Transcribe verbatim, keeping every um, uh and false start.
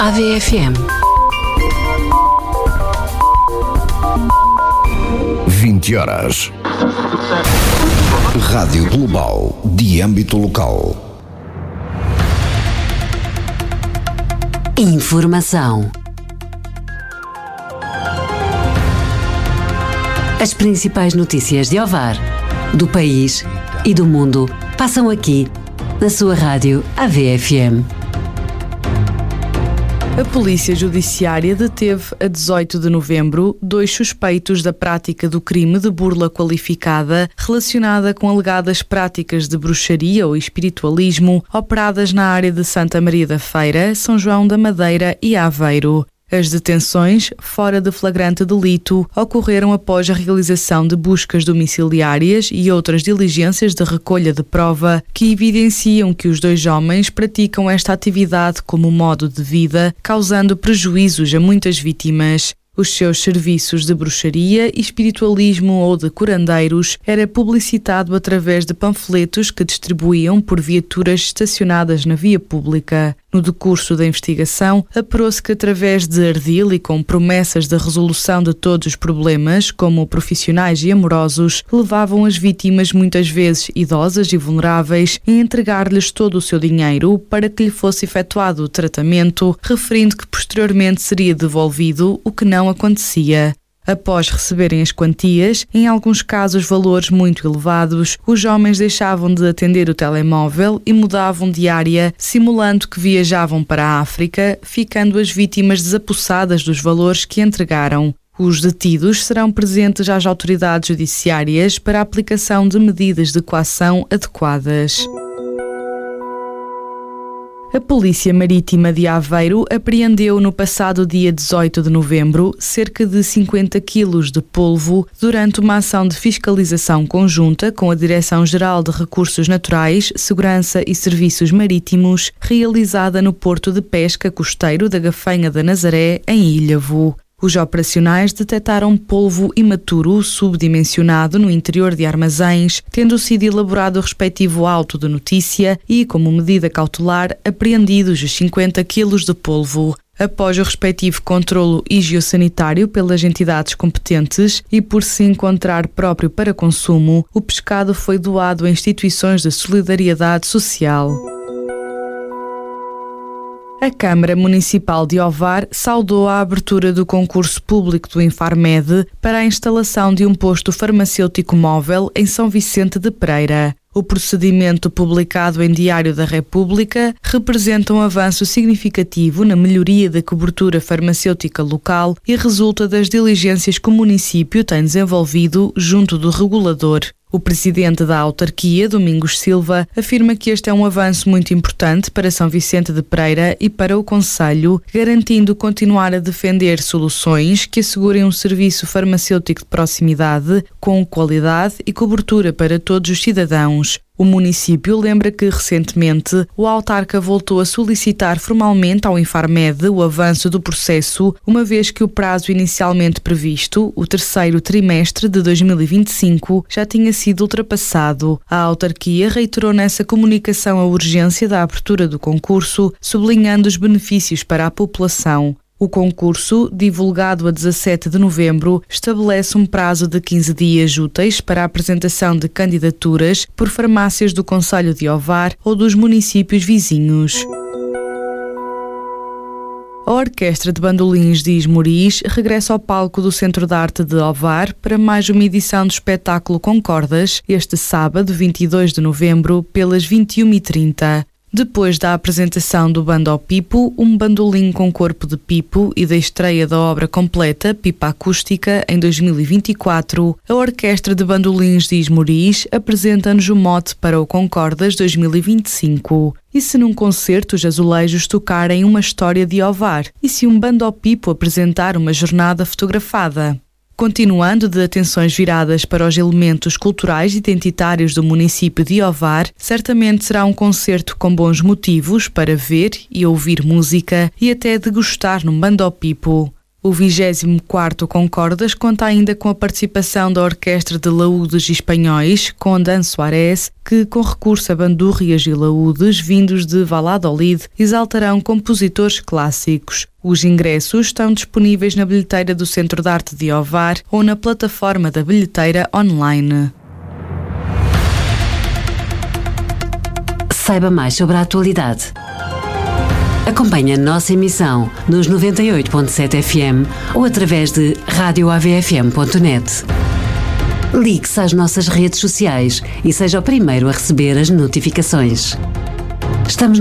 A V F M. vinte horas. Rádio Global de âmbito local. Informação. As principais notícias de Ovar, do país e do mundo passam aqui, na sua rádio A V F M. A Polícia Judiciária deteve, a dezoito de novembro, dois suspeitos da prática do crime de burla qualificada relacionada com alegadas práticas de bruxaria ou espiritualismo operadas na área de Santa Maria da Feira, São João da Madeira e Aveiro. As detenções, fora de flagrante delito, ocorreram após a realização de buscas domiciliárias e outras diligências de recolha de prova que evidenciam que os dois homens praticam esta atividade como modo de vida, causando prejuízos a muitas vítimas. Os seus serviços de bruxaria, espiritualismo ou de curandeiros era publicitado através de panfletos que distribuíam por viaturas estacionadas na via pública. No decurso da investigação, apurou-se que através de ardil e com promessas de resolução de todos os problemas, como profissionais e amorosos, levavam as vítimas, muitas vezes idosas e vulneráveis, a entregar-lhes todo o seu dinheiro para que lhe fosse efetuado o tratamento, referindo que posteriormente seria devolvido, o que não acontecia. Após receberem as quantias, em alguns casos valores muito elevados, os homens deixavam de atender o telemóvel e mudavam de área, simulando que viajavam para a África, ficando as vítimas desapossadas dos valores que entregaram. Os detidos serão presentes às autoridades judiciárias para a aplicação de medidas de coação adequadas. A Polícia Marítima de Aveiro apreendeu no passado dia dezoito de novembro cerca de cinquenta quilos de polvo durante uma ação de fiscalização conjunta com a Direção-Geral de Recursos Naturais, Segurança e Serviços Marítimos, realizada no Porto de Pesca Costeiro da Gafanha da Nazaré, em Ilhavo. Os operacionais detectaram polvo imaturo subdimensionado no interior de armazéns, tendo sido elaborado o respectivo auto de notícia e, como medida cautelar, apreendidos os cinquenta quilos de polvo. Após o respectivo controlo higiosanitário pelas entidades competentes e por se encontrar próprio para consumo, o pescado foi doado a instituições de solidariedade social. A Câmara Municipal de Ovar saudou a abertura do concurso público do Infarmed para a instalação de um posto farmacêutico móvel em São Vicente de Pereira. O procedimento, publicado em Diário da República, representa um avanço significativo na melhoria da cobertura farmacêutica local e resulta das diligências que o município tem desenvolvido junto do regulador. O presidente da autarquia, Domingos Silva, afirma que este é um avanço muito importante para São Vicente de Pereira e para o concelho, garantindo continuar a defender soluções que assegurem um serviço farmacêutico de proximidade, com qualidade e cobertura para todos os cidadãos. O município lembra que, recentemente, o autarca voltou a solicitar formalmente ao Infarmed o avanço do processo, uma vez que o prazo inicialmente previsto, o terceiro trimestre de dois mil e vinte e cinco, já tinha sido ultrapassado. A autarquia reiterou nessa comunicação a urgência da abertura do concurso, sublinhando os benefícios para a população. O concurso, divulgado a dezassete de novembro, estabelece um prazo de quinze dias úteis para a apresentação de candidaturas por farmácias do concelho de Ovar ou dos municípios vizinhos. A Orquestra de Bandolins de Esmoriz regressa ao palco do Centro de Arte de Ovar para mais uma edição do espetáculo com cordas, este sábado, vinte e dois de novembro, pelas vinte e uma e trinta. Depois da apresentação do Bando ao Pipo, um bandolim com corpo de pipo e da estreia da obra completa Pipa Acústica em dois mil e vinte e quatro, a Orquestra de Bandolins de Esmoriz apresenta-nos o mote para o Concordas dois mil e vinte e cinco. E se num concerto os azulejos tocarem uma história de Ovar? E se um Bando ao Pipo apresentar uma jornada fotografada? Continuando de atenções viradas para os elementos culturais identitários do município de Ovar, certamente será um concerto com bons motivos para ver e ouvir música e até degustar num Bando ao Pipo. O vigésimo quarto Concordas conta ainda com a participação da Orquestra de Laúdes Espanhóis, com Dan Soares, que, com recurso a bandúrrias e laúdes vindos de Valladolid, exaltarão compositores clássicos. Os ingressos estão disponíveis na bilheteira do Centro de Arte de Ovar ou na plataforma da bilheteira online. Saiba mais sobre a atualidade. Acompanhe a nossa emissão nos noventa e oito ponto sete F M ou através de rádio A V F M ponto net. Ligue-se às nossas redes sociais e seja o primeiro a receber as notificações. Estamos